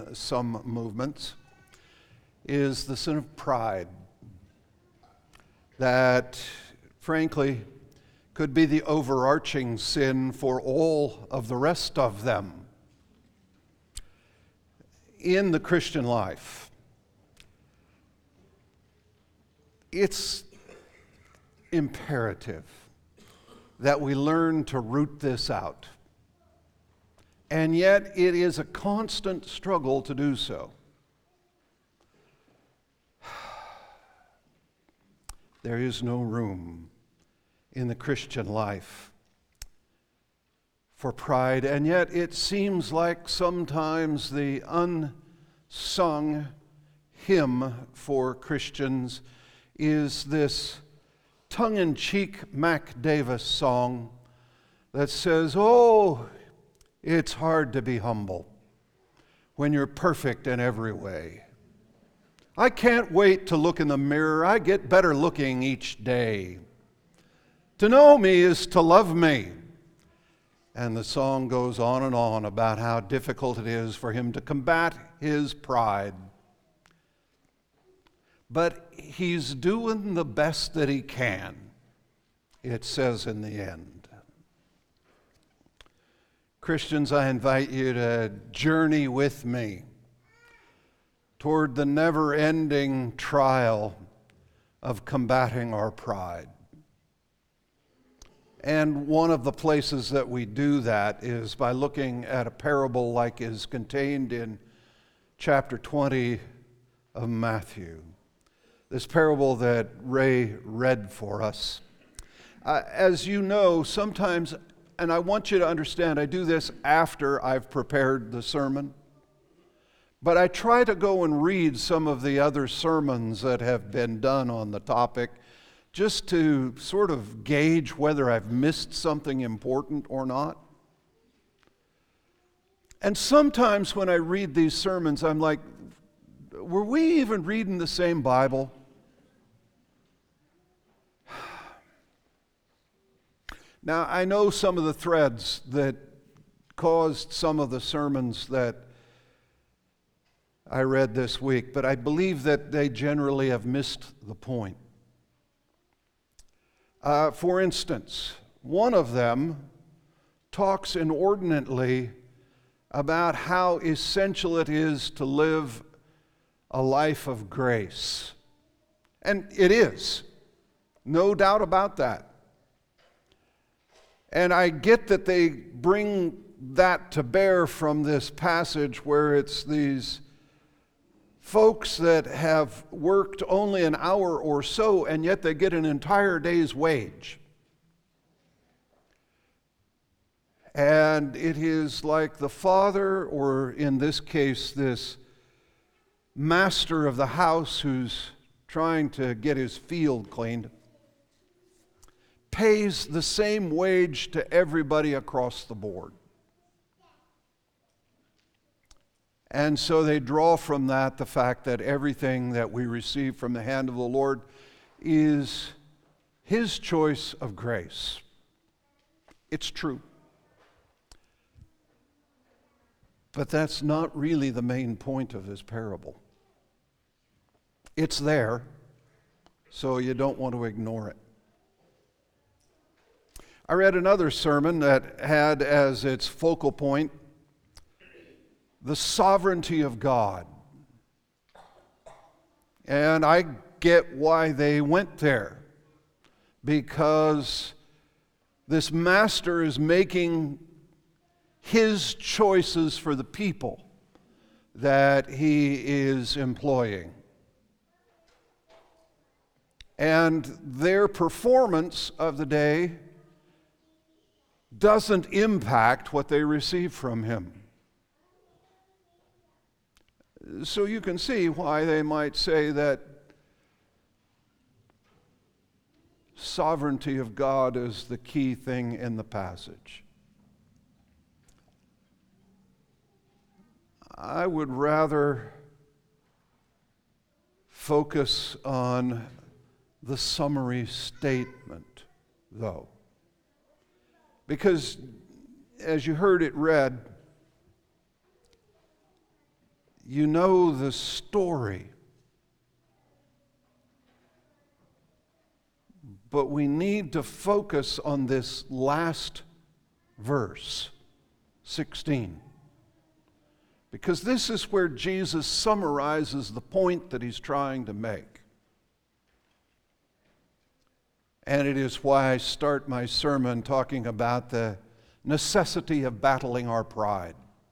some movements is the sin of pride that, frankly, could be the overarching sin for all of the rest of them. In the Christian life, it's imperative that we learn to root this out. And yet it is a constant struggle to do so. There is no room in the Christian life for pride, and yet it seems like sometimes the unsung hymn for Christians is this tongue-in-cheek Mac Davis song that says, "Oh, it's hard to be humble when you're perfect in every way. I can't wait to look in the mirror. I get better looking each day. To know me is to love me." And the song goes on and on about how difficult it is for him to combat his pride. But he's doing the best that he can, it says in the end. Christians, I invite you to journey with me toward the never-ending trial of combating our pride. And one of the places that we do that is by looking at a parable like is contained in chapter 20 of Matthew. This parable that Ray read for us. As you know, sometimes, and I want you to understand, I do this after I've prepared the sermon, but I try to go and read some of the other sermons that have been done on the topic just to sort of gauge whether I've missed something important or not. And sometimes when I read these sermons, I'm like, were we even reading the same Bible? Now, I know some of the threads that caused some of the sermons that I read this week, but I believe that they generally have missed the point. For instance, one of them talks inordinately about how essential it is to live a life of grace. And it is, no doubt about that. And I get that they bring that to bear from this passage where it's these folks that have worked only an hour or so, and yet they get an entire day's wage. And it is like the father, or in this case, this master of the house who's trying to get his field cleaned, pays the same wage to everybody across the board. And so they draw from that the fact that everything that we receive from the hand of the Lord is His choice of grace. It's true. But that's not really the main point of this parable. It's there, so you don't want to ignore it. I read another sermon that had as its focal point the sovereignty of God. And I get why they went there, because this master is making his choices for the people that he is employing. And their performance of the day doesn't impact what they receive from him. So you can see why they might say that sovereignty of God is the key thing in the passage. I would rather focus on the summary statement, though. Because, as you heard it read, you know the story. But we need to focus on this last verse, 16. Because this is where Jesus summarizes the point that he's trying to make. And it is why I start my sermon talking about the necessity of battling our pride.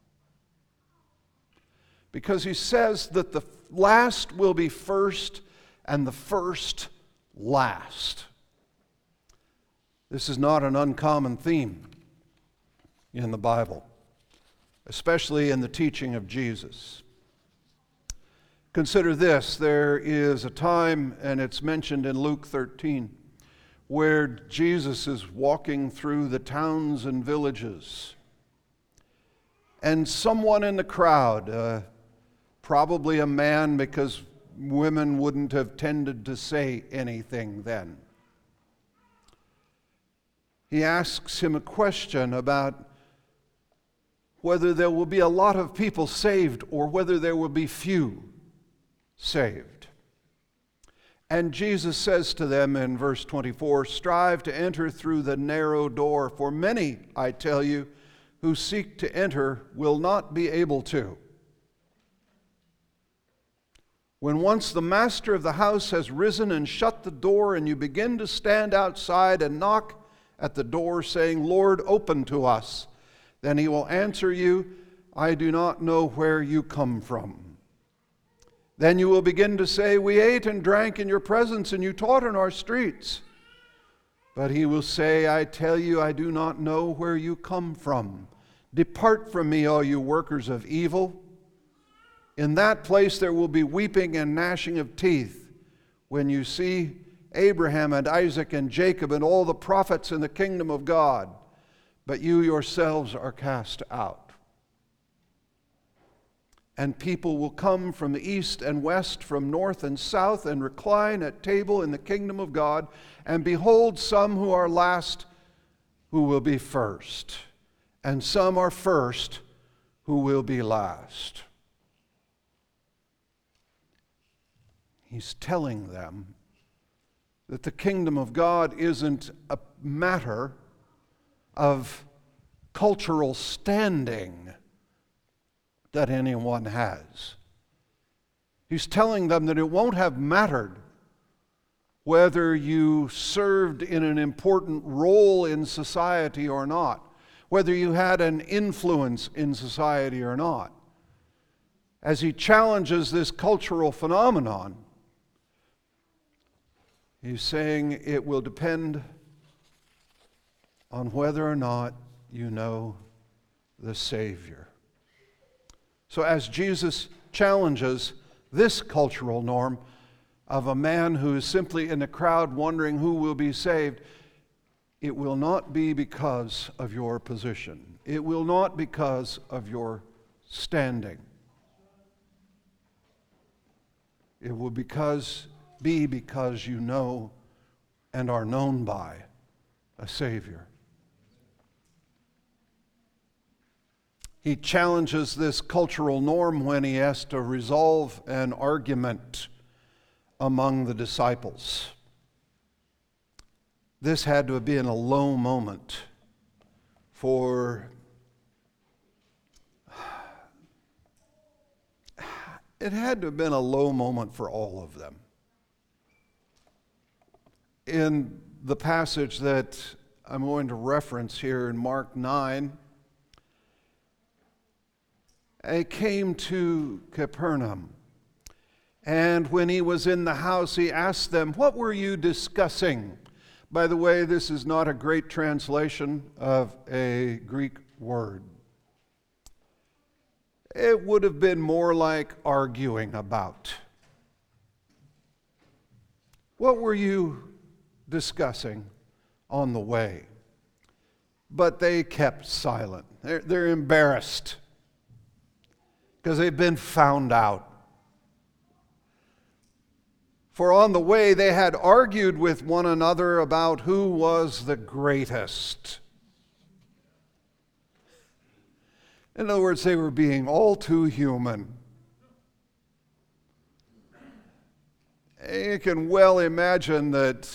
Because he says that the last will be first and the first last. This is not an uncommon theme in the Bible, especially in the teaching of Jesus. Consider this, there is a time, and it's mentioned in Luke 13, where Jesus is walking through the towns and villages. And someone in the crowd, probably a man, because women wouldn't have tended to say anything then. He asks him a question about whether there will be a lot of people saved or whether there will be few saved. And Jesus says to them in verse 24, "Strive to enter through the narrow door, for many, I tell you, who seek to enter will not be able to. When once the master of the house has risen and shut the door, and you begin to stand outside and knock at the door, saying, 'Lord, open to us,' then he will answer you, 'I do not know where you come from.' Then you will begin to say, 'We ate and drank in your presence, and you taught in our streets.' But he will say, 'I tell you, I do not know where you come from. Depart from me, all you workers of evil.' In that place there will be weeping and gnashing of teeth when you see Abraham and Isaac and Jacob and all the prophets in the kingdom of God, but you yourselves are cast out. And people will come from the east and west, from north and south, and recline at table in the kingdom of God. And behold, some who are last who will be first, and some are first who will be last." He's telling them that the kingdom of God isn't a matter of cultural standing that anyone has. He's telling them that it won't have mattered whether you served in an important role in society or not, whether you had an influence in society or not. As he challenges this cultural phenomenon, he's saying it will depend on whether or not you know the Savior. So as Jesus challenges this cultural norm of a man who is simply in the crowd wondering who will be saved, it will not be because of your position. It will not be because of your standing. It will be because you know and are known by a Savior. He challenges this cultural norm when he has to resolve an argument among the disciples. This had to have been a low moment for it had to have been a low moment for all of them. In the passage that I'm going to reference here in Mark 9, he came to Capernaum, and when he was in the house, he asked them, "What were you discussing?" By the way, this is not a great translation of a Greek word. It would have been more like arguing about. What were you discussing on the way? But they kept silent. They're embarrassed because they've been found out. For on the way they had argued with one another about who was the greatest. In other words, they were being all too human. You can well imagine that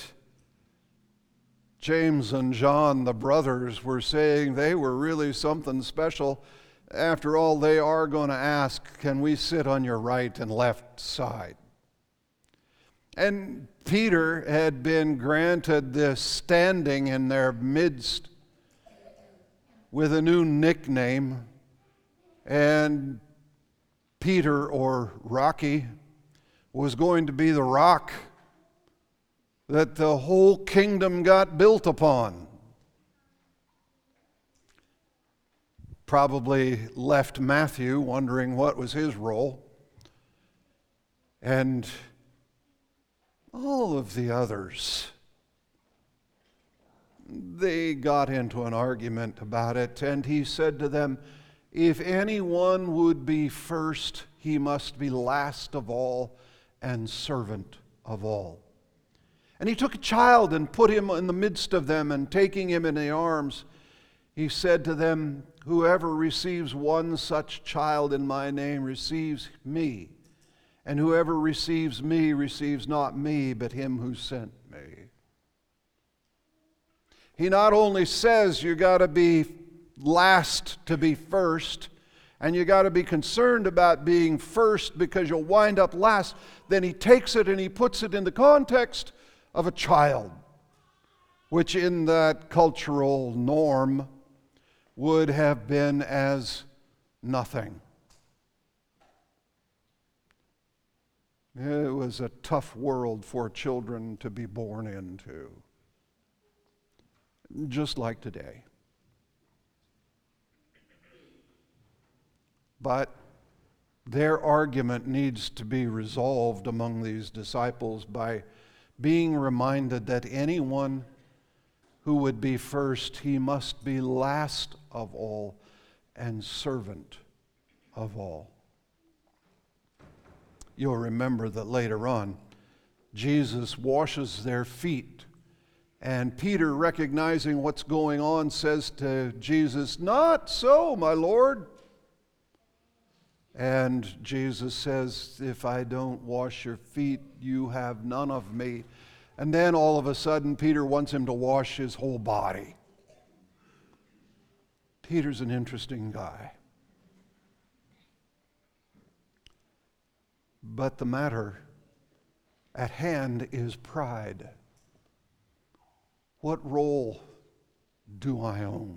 James and John, the brothers, were saying they were really something special. After all, they are going to ask, can we sit on your right and left side? And Peter had been granted this standing in their midst with a new nickname. And Peter, or Rocky, was going to be the rock that the whole kingdom got built upon. Probably left Matthew wondering what was his role. And all of the others, they got into an argument about it, and he said to them, if anyone would be first, he must be last of all and servant of all. And he took a child and put him in the midst of them, and taking him in the arms, he said to them, whoever receives one such child in my name receives me, and whoever receives me receives not me, but him who sent me. He not only says you got to be last to be first, and you got to be concerned about being first because you'll wind up last, then he takes it and he puts it in the context of a child, which in that cultural norm would have been as nothing. It was a tough world for children to be born into, just like today. But their argument needs to be resolved among these disciples by being reminded that anyone who would be first, he must be last of all and servant of all. You'll remember that later on, Jesus washes their feet, and Peter, recognizing what's going on, says to Jesus, "Not so, my Lord." And Jesus says, "If I don't wash your feet, you have none of me." And then all of a sudden, Peter wants him to wash his whole body. Peter's an interesting guy. But the matter at hand is pride. What role do I own?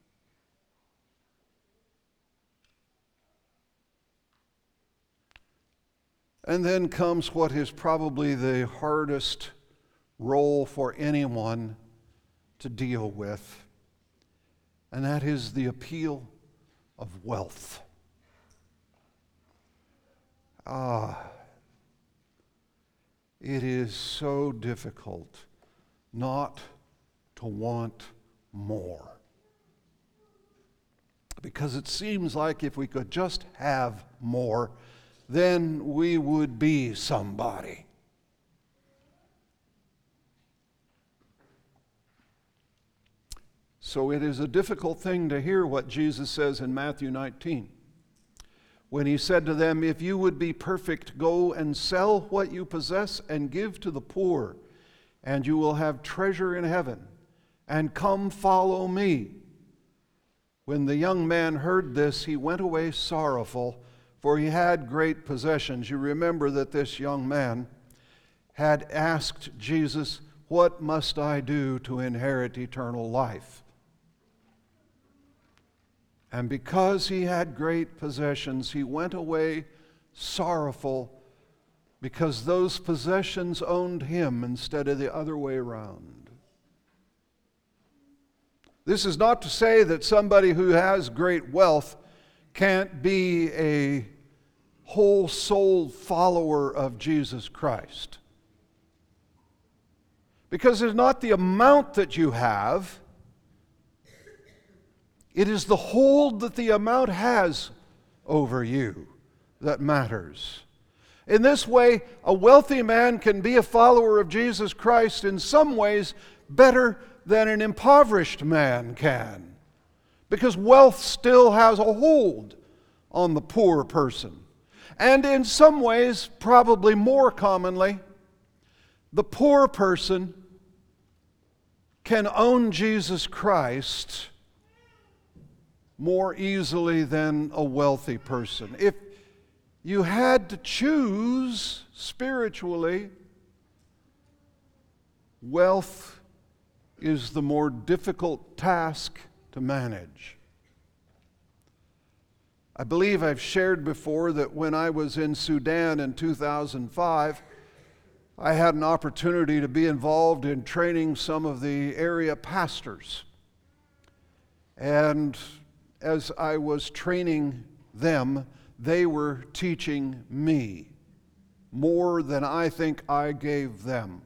And then comes what is probably the hardest role for anyone to deal with, and that is the appeal of wealth. It is so difficult not to want more. Because it seems like if we could just have more, then we would be somebody. So it is a difficult thing to hear what Jesus says in Matthew 19. When he said to them, "If you would be perfect, go and sell what you possess and give to the poor, and you will have treasure in heaven. And come follow me." When the young man heard this, he went away sorrowful, for he had great possessions. You remember that this young man had asked Jesus, "What must I do to inherit eternal life?" And because he had great possessions, he went away sorrowful because those possessions owned him instead of the other way around. This is not to say that somebody who has great wealth can't be a whole-souled follower of Jesus Christ. Because it's not the amount that you have, it is the hold that the amount has over you that matters. In this way, a wealthy man can be a follower of Jesus Christ in some ways better than an impoverished man can, because wealth still has a hold on the poor person. And in some ways, probably more commonly, The poor person can own Jesus Christ more easily than a wealthy person. If you had to choose spiritually, wealth is the more difficult task to manage. I believe I've shared before that when I was in Sudan in 2005, I had an opportunity to be involved in training some of the area pastors. And as I was training them, they were teaching me more than I think I gave them.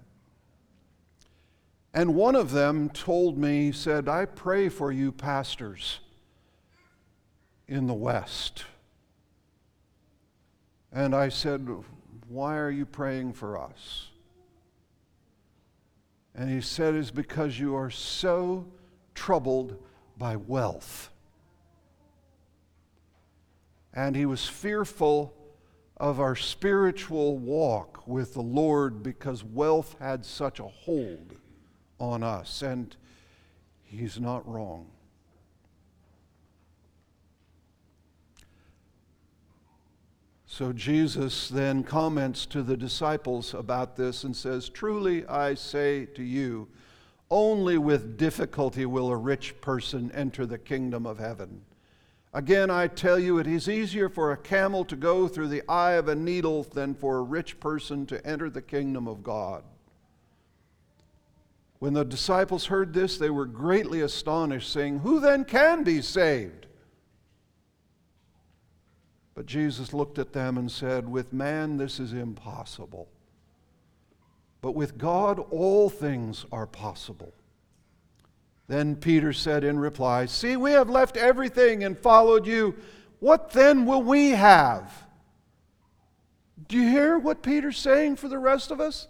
And one of them told me, he said, "I pray for you pastors in the West." And I said, "Why are you praying for us?" And he said, "It's because you are so troubled by wealth." And he was fearful of our spiritual walk with the Lord because wealth had such a hold on us. And he's not wrong. So Jesus then comments to the disciples about this and says, "Truly I say to you, only with difficulty will a rich person enter the kingdom of heaven. Again, I tell you, it is easier for a camel to go through the eye of a needle than for a rich person to enter the kingdom of God." When the disciples heard this, they were greatly astonished, saying, "Who then can be saved?" But Jesus looked at them and said, "With man this is impossible, but with God all things are possible." Then Peter said in reply, "See, we have left everything and followed you. What then will we have?" Do you hear what Peter's saying for the rest of us?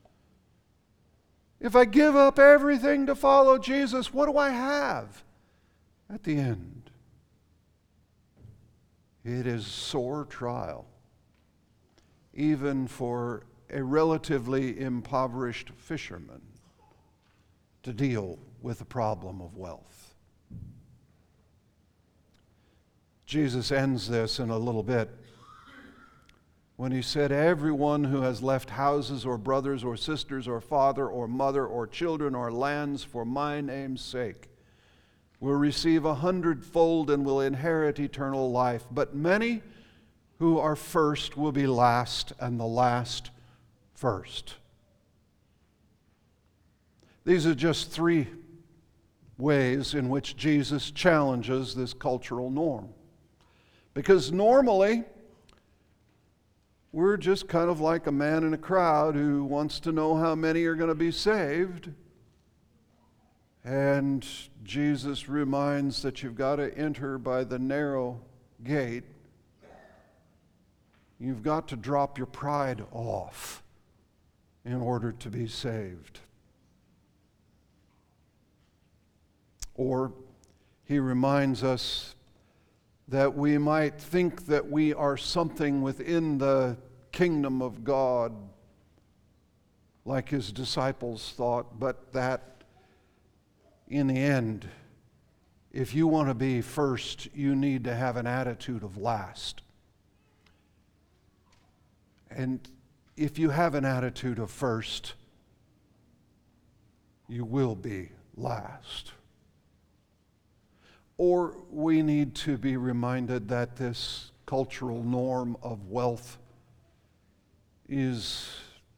If I give up everything to follow Jesus, what do I have at the end? It is sore trial, even for a relatively impoverished fisherman, to deal with the problem of wealth. Jesus ends this in a little bit when he said, "Everyone who has left houses or brothers or sisters or father or mother or children or lands for my name's sake will receive 100-fold and will inherit eternal life. But many who are first will be last, and the last first." These are just three ways in which Jesus challenges this cultural norm. Because normally, we're just kind of like a man in a crowd who wants to know how many are going to be saved. And Jesus reminds that you've got to enter by the narrow gate. You've got to drop your pride off in order to be saved. Or he reminds us that we might think that we are something within the kingdom of God, like his disciples thought, but that in the end, if you want to be first, you need to have an attitude of last. And if you have an attitude of first, you will be last. Or we need to be reminded that this cultural norm of wealth it's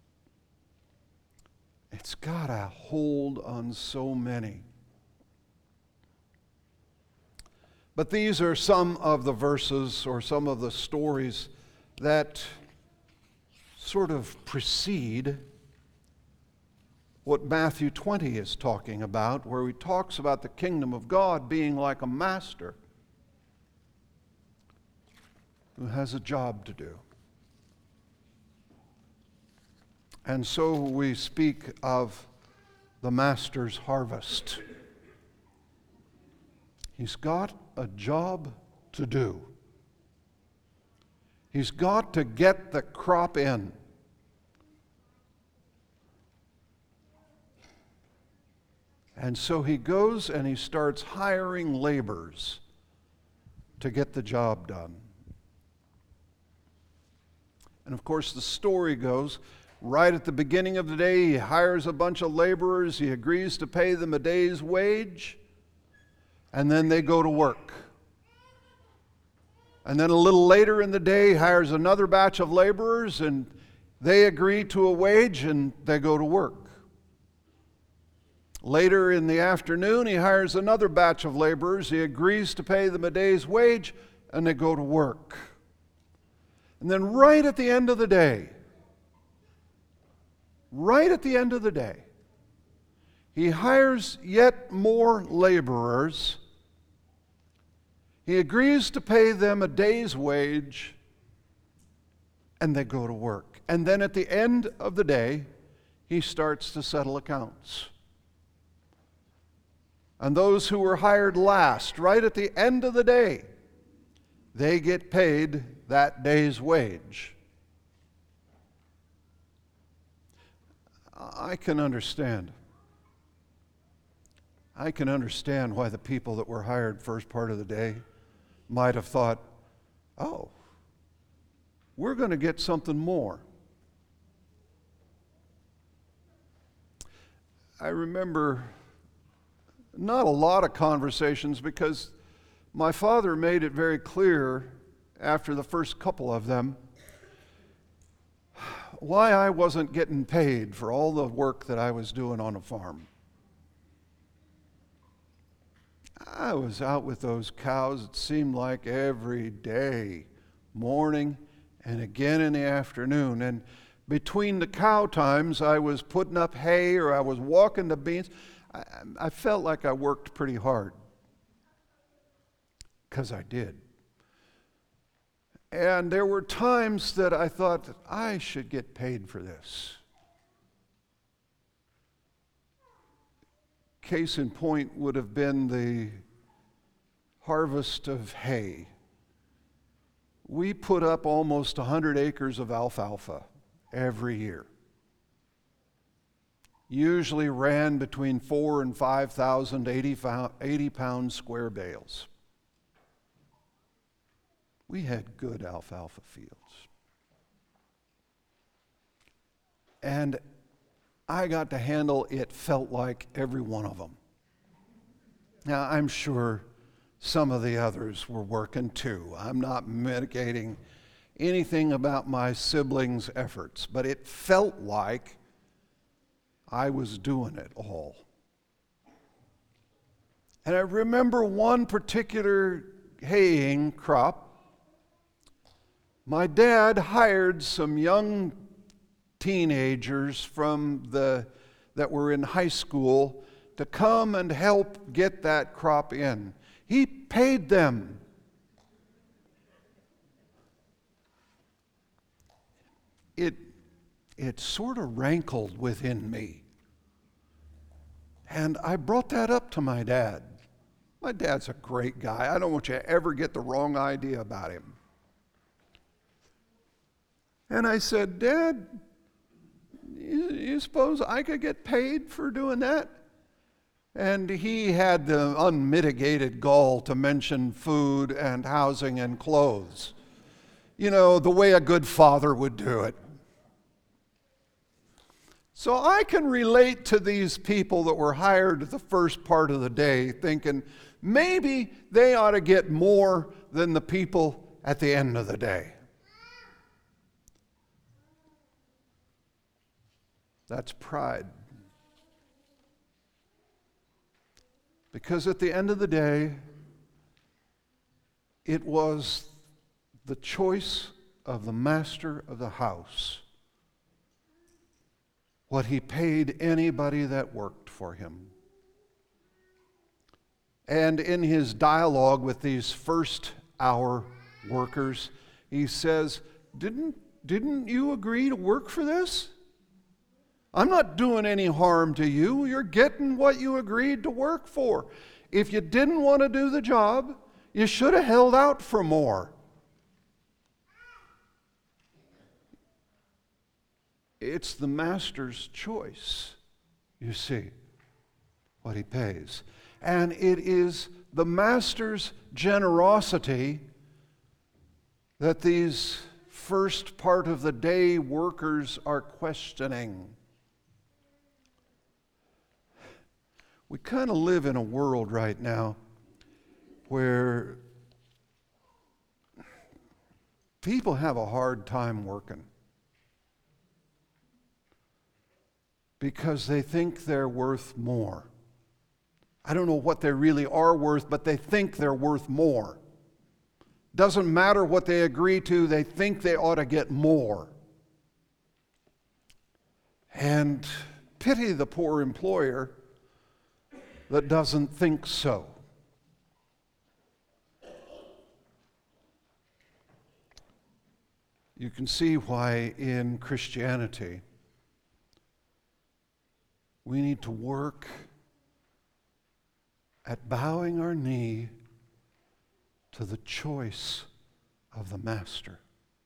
got a hold on so many. But these are some of the verses or some of the stories that sort of precede what Matthew 20 is talking about, where he talks about the kingdom of God being like a master who has a job to do. And so we speak of the master's harvest. He's got a job to do. He's got to get the crop in. And so he goes and he starts hiring laborers to get the job done. And of course, the story goes, right at the beginning of the day, he hires a bunch of laborers, he agrees to pay them a day's wage, and then they go to work. And then a little later in the day, he hires another batch of laborers, and they agree to a wage, and they go to work. Later in the afternoon, he hires another batch of laborers. He agrees to pay them a day's wage, and they go to work. And then right at the end of the day, he hires yet more laborers. He agrees to pay them a day's wage, and they go to work. And then at the end of the day, he starts to settle accounts. And those who were hired last, right at the end of the day, they get paid that day's wage. I can understand why the people that were hired first part of the day might have thought, oh, we're going to get something more. I remember not a lot of conversations because my father made it very clear after the first couple of them why I wasn't getting paid for all the work that I was doing on a farm. I was out with those cows, it seemed like every day, morning and again in the afternoon. And between the cow times, I was putting up hay or I was walking the beans. I felt like I worked pretty hard, because I did. And there were times that I thought that I should get paid for this. Case in point would have been the harvest of hay. We put up almost 100 acres of alfalfa every year. Usually ran between 4,000 and 5,000 80-pound square bales. We had good alfalfa fields. And I got to handle, it felt like, every one of them. Now, I'm sure some of the others were working too. I'm not mitigating anything about my siblings' efforts, but it felt like I was doing it all. And I remember one particular haying crop. My dad hired some young teenagers that were in high school to come and help get that crop in. He paid them. It sort of rankled within me. And I brought that up to my dad. My dad's a great guy. I don't want you to ever get the wrong idea about him. And I said, Dad, you suppose I could get paid for doing that? And he had the unmitigated gall to mention food and housing and clothes. You know, the way a good father would do it. So I can relate to these people that were hired the first part of the day, thinking maybe they ought to get more than the people at the end of the day. That's pride. Because at the end of the day, it was the choice of the master of the house, what he paid anybody that worked for him. And in his dialogue with these first hour workers, he says, didn't you agree to work for this? I'm not doing any harm to you. You're getting what you agreed to work for. If you didn't want to do the job, you should have held out for more. It's the master's choice, you see, what he pays. And it is the master's generosity that these first part of the day workers are questioning. We kind of live in a world right now where people have a hard time working because they think they're worth more. I don't know what they really are worth, but they think they're worth more. Doesn't matter what they agree to, they think they ought to get more. And pity the poor employer that doesn't think so. You can see why in Christianity we need to work at bowing our knee to the choice of the Master.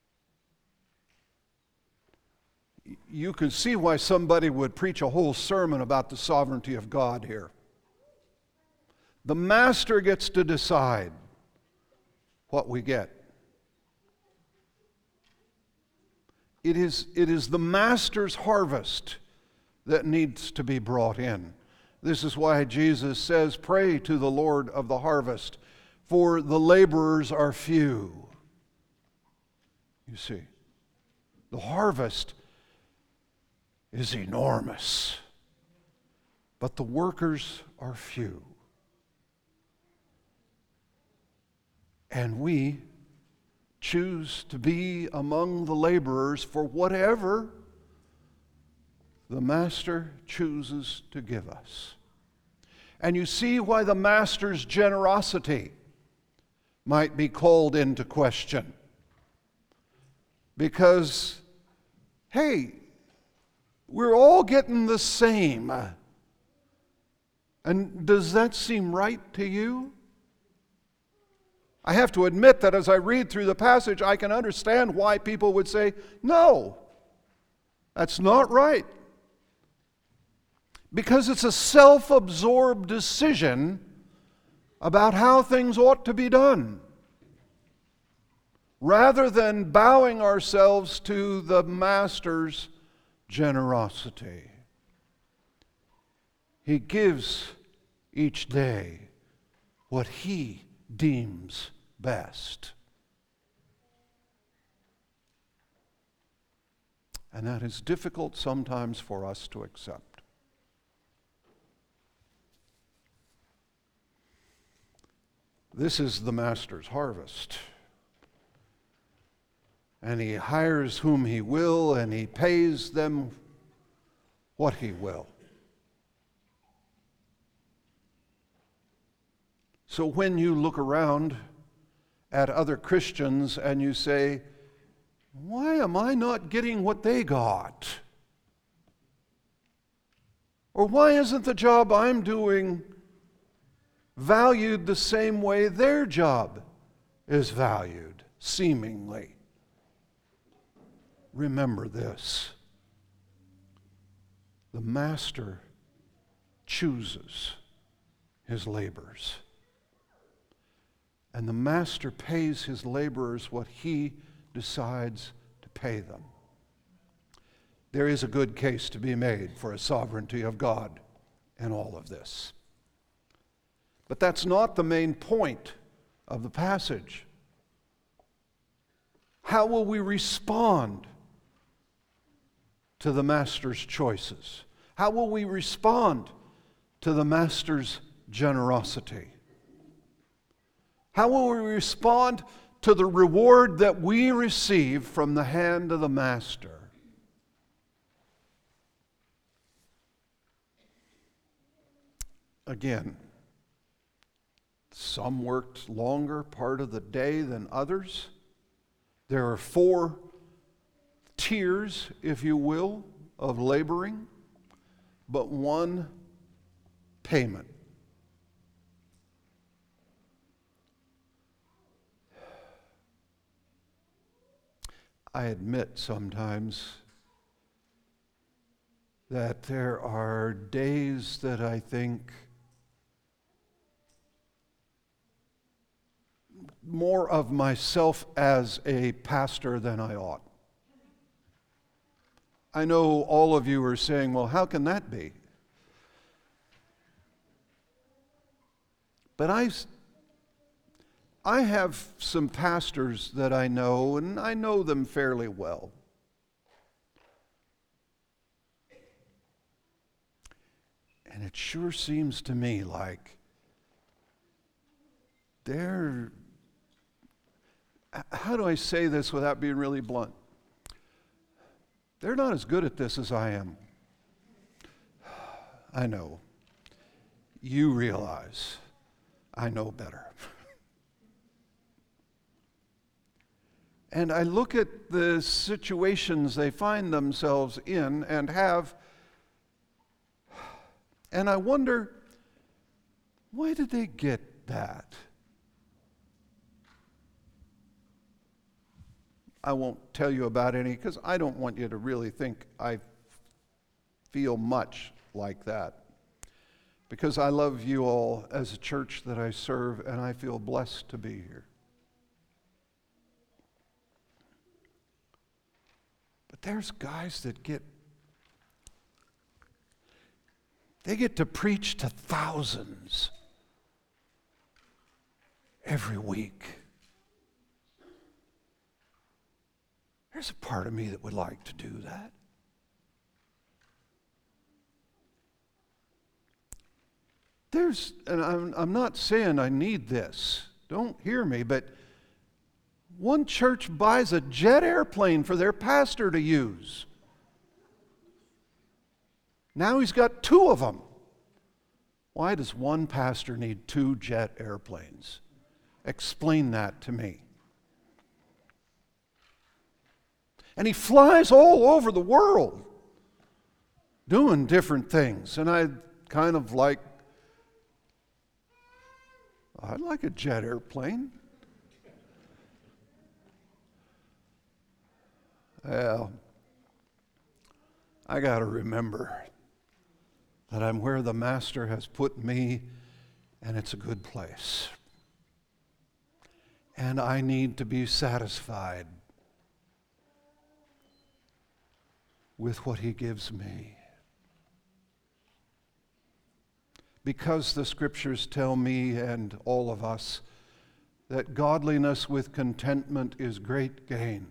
You can see why somebody would preach a whole sermon about the sovereignty of God here. The Master gets to decide what we get. It is the Master's harvest that needs to be brought in. This is why Jesus says, "Pray to the Lord of the harvest, for the laborers are few." You see, the harvest is enormous, but the workers are few. And we choose to be among the laborers for whatever the Master chooses to give us. And you see why the Master's generosity might be called into question. Because, hey, we're all getting the same. And does that seem right to you? I have to admit that as I read through the passage, I can understand why people would say, no, that's not right. Because it's a self-absorbed decision about how things ought to be done, rather than bowing ourselves to the Master's generosity. He gives each day what He deems best. And that is difficult sometimes for us to accept. This is the Master's harvest. And He hires whom He will, and He pays them what He will. So when you look around at other Christians and you say, why am I not getting what they got? Or why isn't the job I'm doing valued the same way their job is valued, seemingly? Remember this: the Master chooses His laborers. And the Master pays His laborers what He decides to pay them. There is a good case to be made for a sovereignty of God in all of this. But that's not the main point of the passage. How will we respond to the Master's choices? How will we respond to the Master's generosity? How will we respond to the reward that we receive from the hand of the Master? Again, some worked longer part of the day than others. There are 4 tiers, if you will, of laboring, but one payment. I admit sometimes that there are days that I think, more of myself as a pastor than I ought. I know all of you are saying, well, how can that be? But I have some pastors that I know, and I know them fairly well. And it sure seems to me like they're, how do I say this without being really blunt? They're not as good at this as I am. I know. You realize I know better. And I look at the situations they find themselves in and have, and I wonder, why did they get that? I won't tell you about any because I don't want you to really think I feel much like that. Because I love you all as a church that I serve, and I feel blessed to be here. But there's guys that get to preach to thousands every week. There's a part of me that would like to do that. And I'm not saying I need this. Don't hear me, but one church buys a jet airplane for their pastor to use. Now he's got 2 of them. Why does one pastor need 2 jet airplanes? Explain that to me. And he flies all over the world doing different things. And I'd like a jet airplane. Well, I got to remember that I'm where the Master has put me, and it's a good place. And I need to be satisfied with what He gives me. Because the Scriptures tell me and all of us that godliness with contentment is great gain.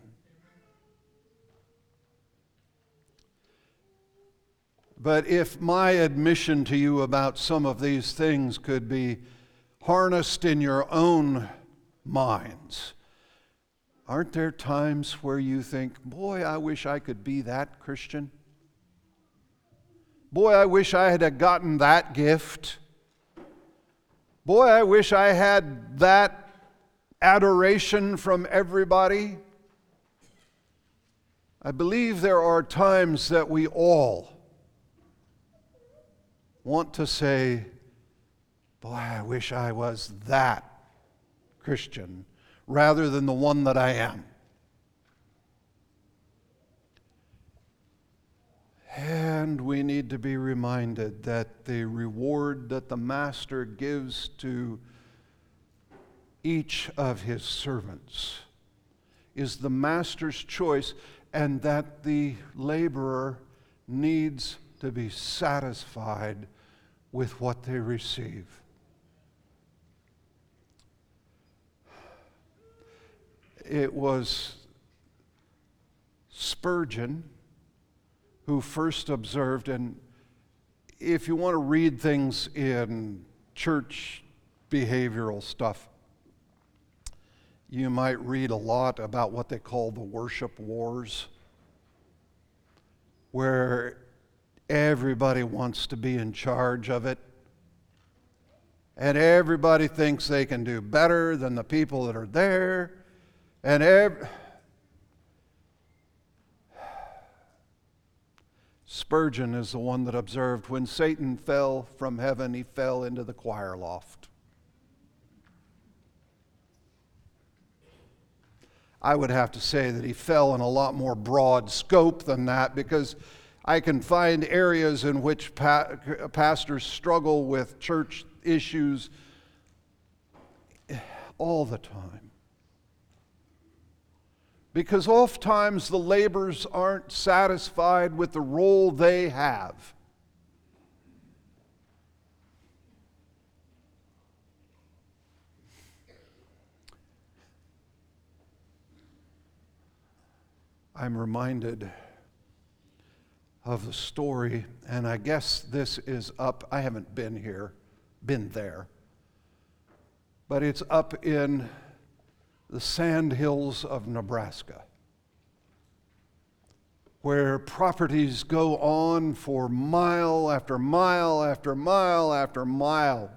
But if my admission to you about some of these things could be harnessed in your own minds, aren't there times where you think, boy, I wish I could be that Christian? Boy, I wish I had gotten that gift. Boy, I wish I had that adoration from everybody. I believe there are times that we all want to say, boy, I wish I was that Christian rather than the one that I am. And we need to be reminded that the reward that the Master gives to each of His servants is the Master's choice, and that the laborer needs to be satisfied with what they receive. It was Spurgeon who first observed, and if you want to read things in church behavioral stuff, you might read a lot about what they call the worship wars, where everybody wants to be in charge of it, and everybody thinks they can do better than the people that are there, and Spurgeon is the one that observed when Satan fell from heaven, he fell into the choir loft. I would have to say that he fell in a lot more broad scope than that, because I can find areas in which pastors struggle with church issues all the time. Because oftentimes the laborers aren't satisfied with the role they have. I'm reminded of the story, and I guess this is up, I haven't been there, but it's up in the sand hills of Nebraska, where properties go on for mile after mile after mile after mile.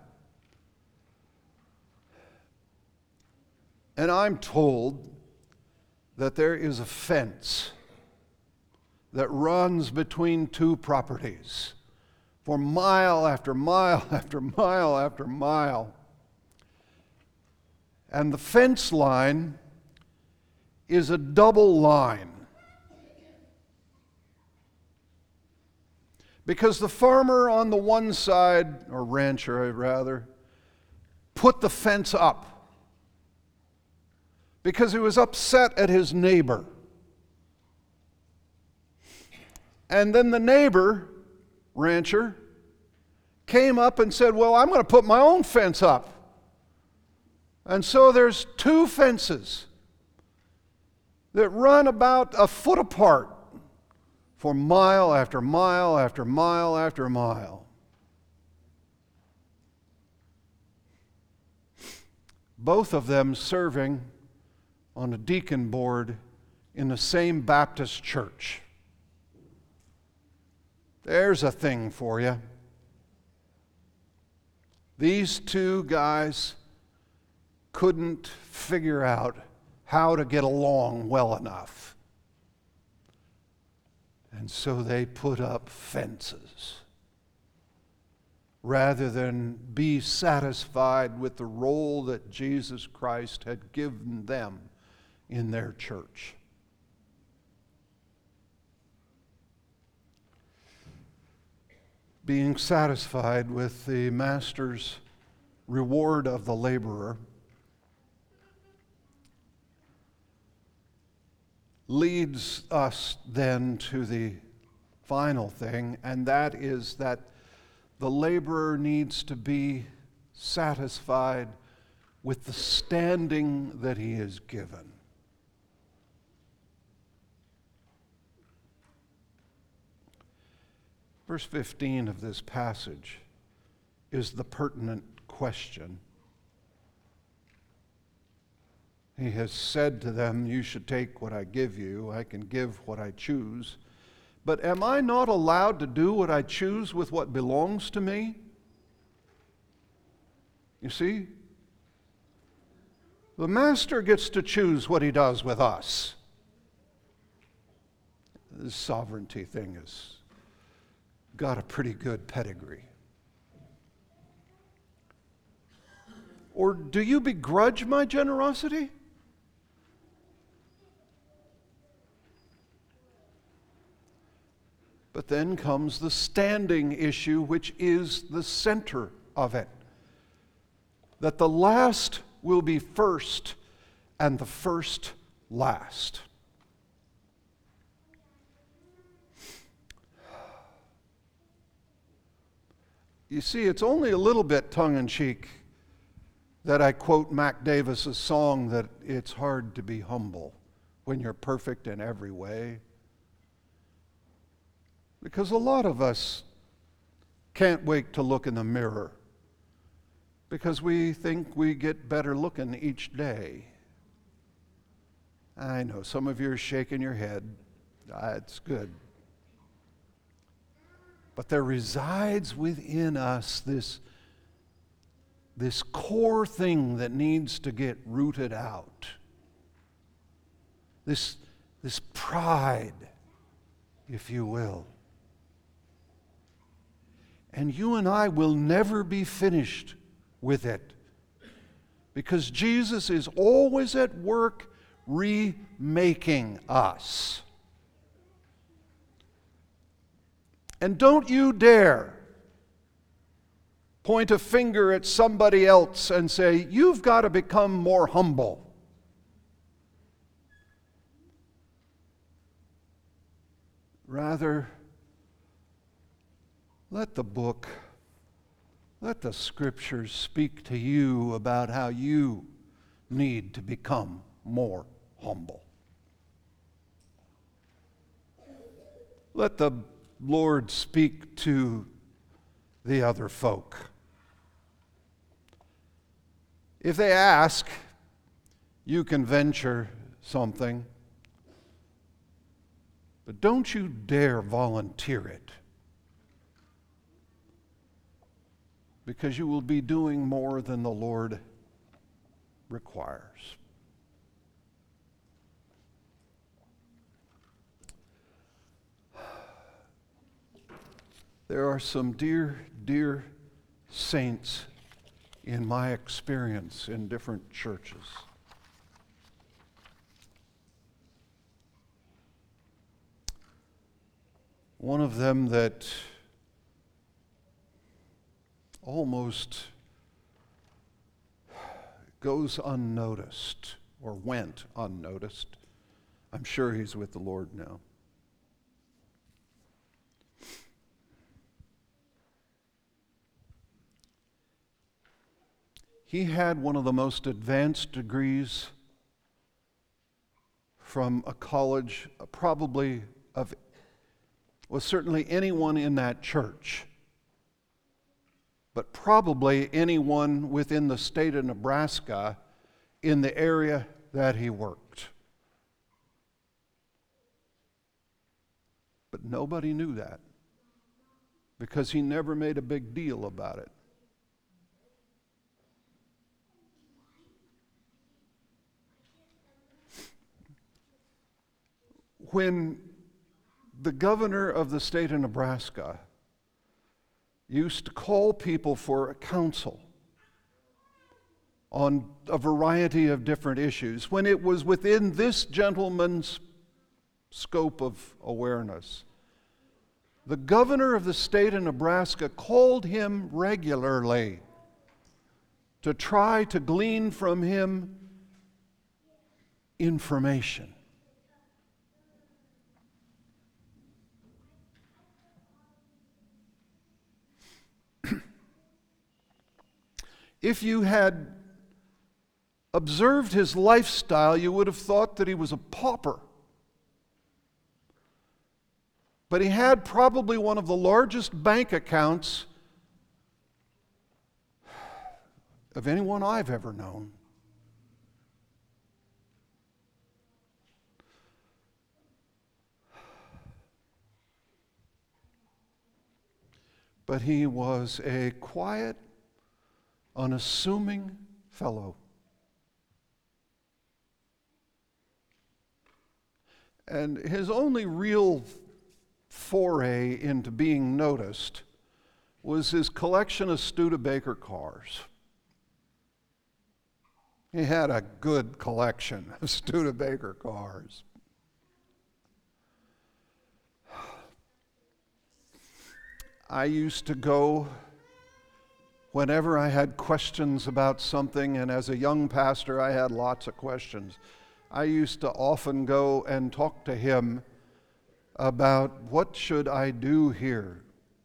And I'm told that there is a fence that runs between two properties for mile after mile after mile after mile. And the fence line is a double line. Because the farmer on the one side, or rancher rather, put the fence up because he was upset at his neighbor. And then the neighbor, rancher, came up and said, well, I'm going to put my own fence up. And so there's two fences that run about a foot apart for mile after mile after mile after mile. Both of them serving on a deacon board in the same Baptist church. There's a thing for you. These two guys couldn't figure out how to get along well enough. And so they put up fences rather than be satisfied with the role that Jesus Christ had given them in their church. Being satisfied with the master's reward of the laborer leads us then to the final thing, and that is that the laborer needs to be satisfied with the standing that he is given. Verse 15 of this passage is the pertinent question. He has said to them, you should take what I give you. I can give what I choose. But am I not allowed to do what I choose with what belongs to me? You see? The master gets to choose what he does with us. This sovereignty thing has got a pretty good pedigree. Or do you begrudge my generosity? But then comes the standing issue, which is the center of it. That the last will be first and the first last. You see, it's only a little bit tongue-in-cheek that I quote Mac Davis's song that it's hard to be humble when you're perfect in every way. Because a lot of us can't wait to look in the mirror because we think we get better looking each day. I know some of you are shaking your head. It's good. But there resides within us this core thing that needs to get rooted out. This pride, if you will. And you and I will never be finished with it because Jesus is always at work remaking us. And don't you dare point a finger at somebody else and say, "You've got to become more humble." Rather, let the book, let the Scriptures speak to you about how you need to become more humble. Let the Lord speak to the other folk. If they ask, you can venture something, but don't you dare volunteer it, because you will be doing more than the Lord requires. There are some dear, dear saints in my experience in different churches. One of them that almost goes unnoticed, or went unnoticed. I'm sure he's with the Lord now. He had one of the most advanced degrees from a college, probably was certainly anyone in that church, but probably anyone within the state of Nebraska in the area that he worked. But nobody knew that because he never made a big deal about it. When the governor of the state of Nebraska used to call people for a council on a variety of different issues, when it was within this gentleman's scope of awareness, the governor of the state of Nebraska called him regularly to try to glean from him information. If you had observed his lifestyle, you would have thought that he was a pauper. But he had probably one of the largest bank accounts of anyone I've ever known. But he was a quiet, unassuming fellow. And his only real foray into being noticed was his collection of Studebaker cars. He had a good collection of Studebaker cars. I used to go whenever I had questions about something, and as a young pastor, I had lots of questions. I used to often go and talk to him about what should I do here.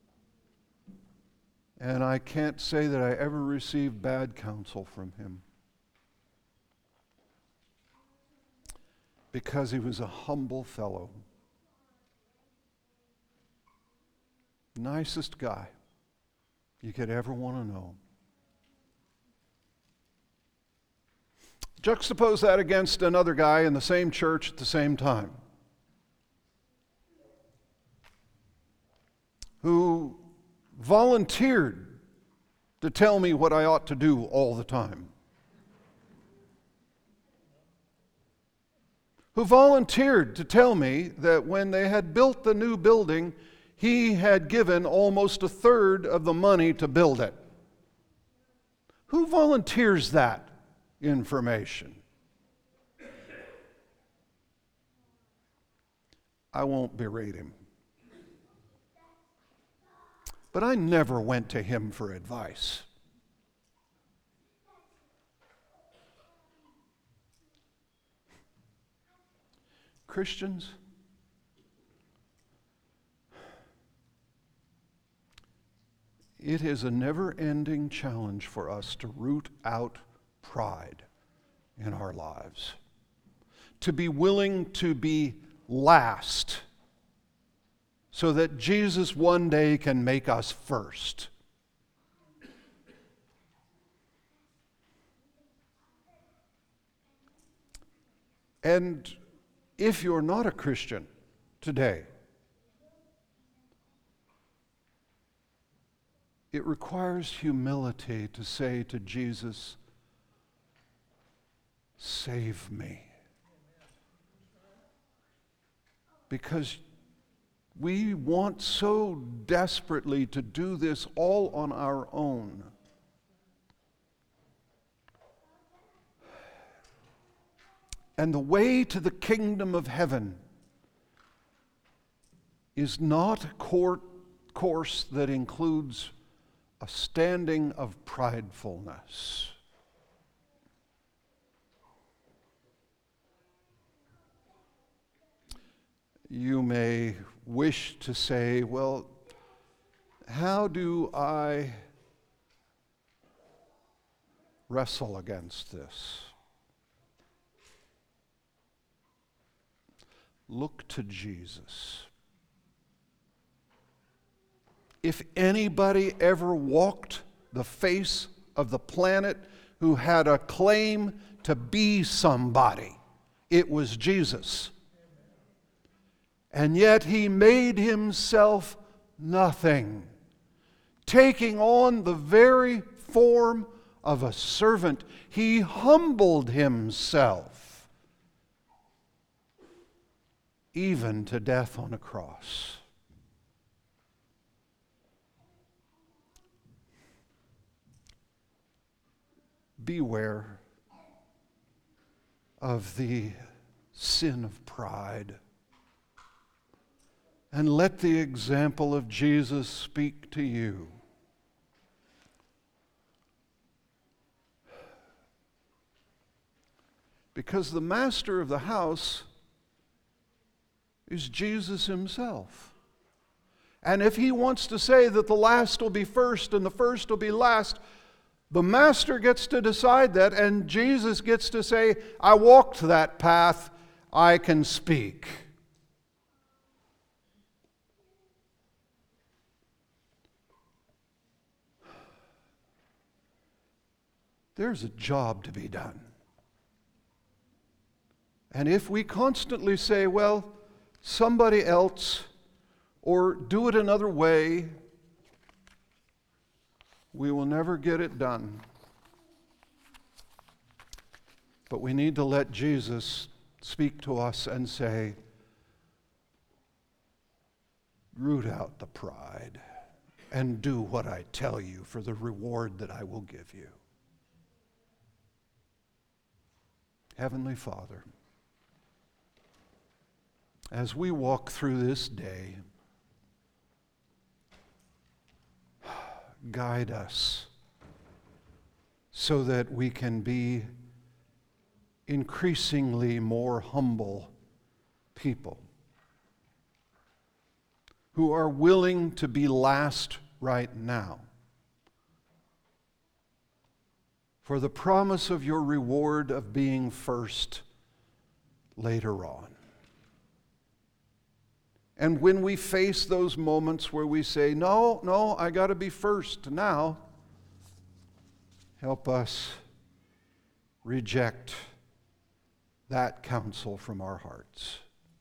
And I can't say that I ever received bad counsel from him, because he was a humble fellow. Nicest guy you could ever want to know. Juxtapose that against another guy in the same church at the same time, who volunteered to tell me what I ought to do all the time, who volunteered to tell me that when they had built the new building, he had given almost a third of the money to build it. Who volunteers that information? I won't berate him. but I never went to him for advice. Christians, it is a never-ending challenge for us to root out pride in our lives, to be willing to be last so that Jesus one day can make us first. And if you're not a Christian today, it requires humility to say to Jesus, "Save me." Because we want so desperately to do this all on our own. And the way to the kingdom of heaven is not a course that includes a standing of pridefulness. You may wish to say, well, how do I wrestle against this? Look to Jesus. If anybody ever walked the face of the planet who had a claim to be somebody, it was Jesus. And yet he made himself nothing, taking on the very form of a servant. He humbled himself, even to death on a cross. Beware of the sin of pride, and let the example of Jesus speak to you. Because the master of the house is Jesus himself. And if he wants to say that the last will be first and the first will be last, the master gets to decide that, and Jesus gets to say, I walked that path, I can speak. There's a job to be done. And if we constantly say, well, somebody else, or do it another way, we will never get it done. But we need to let Jesus speak to us and say, root out the pride and do what I tell you for the reward that I will give you. Heavenly Father, as we walk through this day, guide us so that we can be increasingly more humble people who are willing to be last right now for the promise of your reward of being first later on. And when we face those moments where we say, no, I got to be first now, help us reject that counsel from our hearts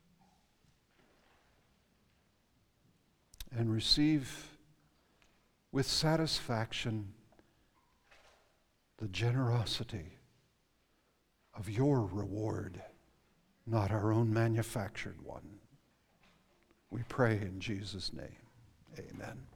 and receive with satisfaction the generosity of your reward, not our own manufactured one. We pray in Jesus' name. Amen.